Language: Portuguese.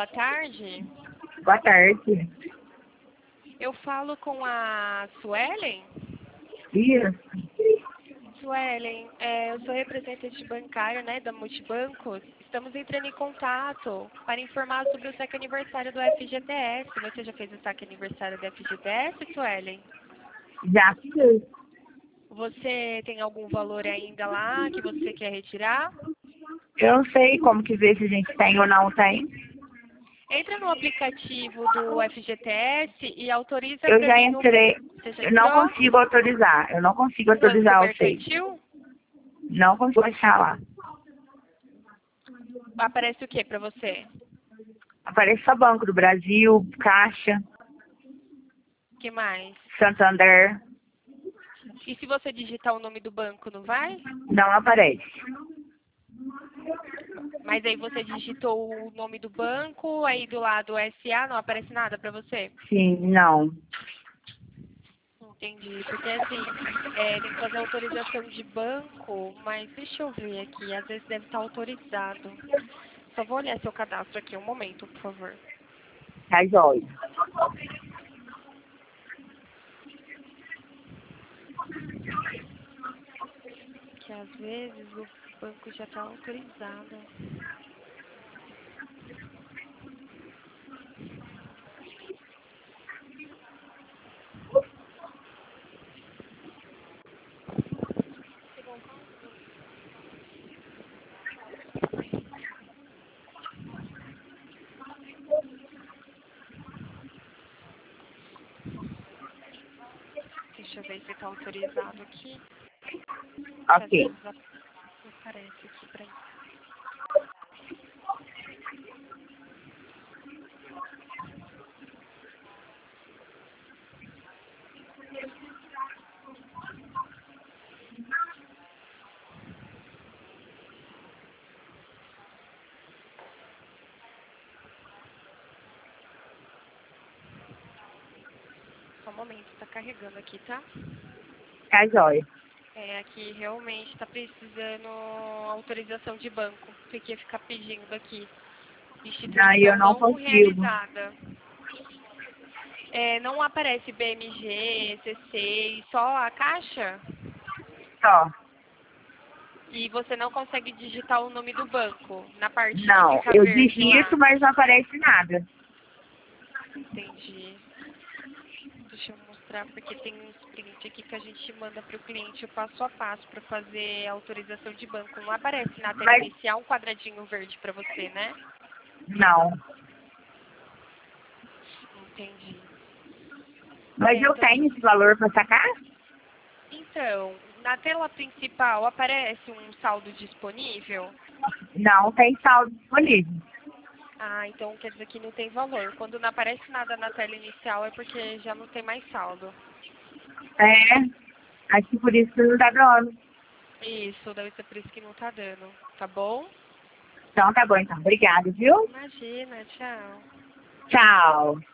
boa tarde. Boa tarde. Eu falo com a Suelen. Isso. Suelen, eu sou representante bancária, né, da Multibancos. Estamos entrando em contato para informar sobre o saque aniversário do FGTS. Você já fez o saque aniversário do FGTS, Suelen? Já fiz. Você tem algum valor ainda lá que você quer retirar? Eu não sei como que ver se a gente tem ou não tem. Entra no aplicativo do FGTS e autoriza Eu para já mim o... entrei. Você já Eu não entrou? consigo autorizar. Eu não consigo O Banco autorizar o SEI. Mercantil? Não consigo achar lá. Aparece o que para você? Aparece só Banco do Brasil, Caixa, O que mais? Santander. E se você digitar o nome do banco, não vai? Não aparece. Mas aí você digitou o nome do banco, aí do lado SA não aparece nada para você? Sim, não. Entendi, porque assim, tem que fazer autorização de banco, mas deixa eu ver aqui, às vezes deve estar autorizado. Só vou olhar seu cadastro aqui, um momento, por favor. Tá jóia. Que às vezes o banco já está autorizado. Deixa eu ver se está autorizado aqui. Que às Ok. vezes aparece aqui pra mim. Só um momento, está carregando aqui, tá? Tá jóia. Aqui realmente está precisando autorização de banco. Porque ficar pedindo aqui. Aí eu Instituição não não consigo. realizada. Não aparece BMG, C6, só a caixa? Só. E você não consegue digitar o nome do banco na parte que Não. fica Eu verde digito, lá. mas não aparece nada. Entendi. Deixa eu mostrar, porque tem uns print aqui que a gente manda para o cliente o passo a passo para fazer a autorização de banco. Não aparece na tela Mas inicial um quadradinho verde para você, né? não. Entendi. Mas eu Então, tenho esse valor para sacar? na tela principal aparece um saldo disponível? Não tem saldo disponível. Ah, então quer dizer que não tem valor. Quando não aparece nada na tela inicial é porque já não tem mais saldo. É. Acho que por isso que não tá dando. Isso, deve ser por isso que não tá dando. Tá bom? Então tá bom, então. Obrigada, viu? Imagina, tchau. Tchau.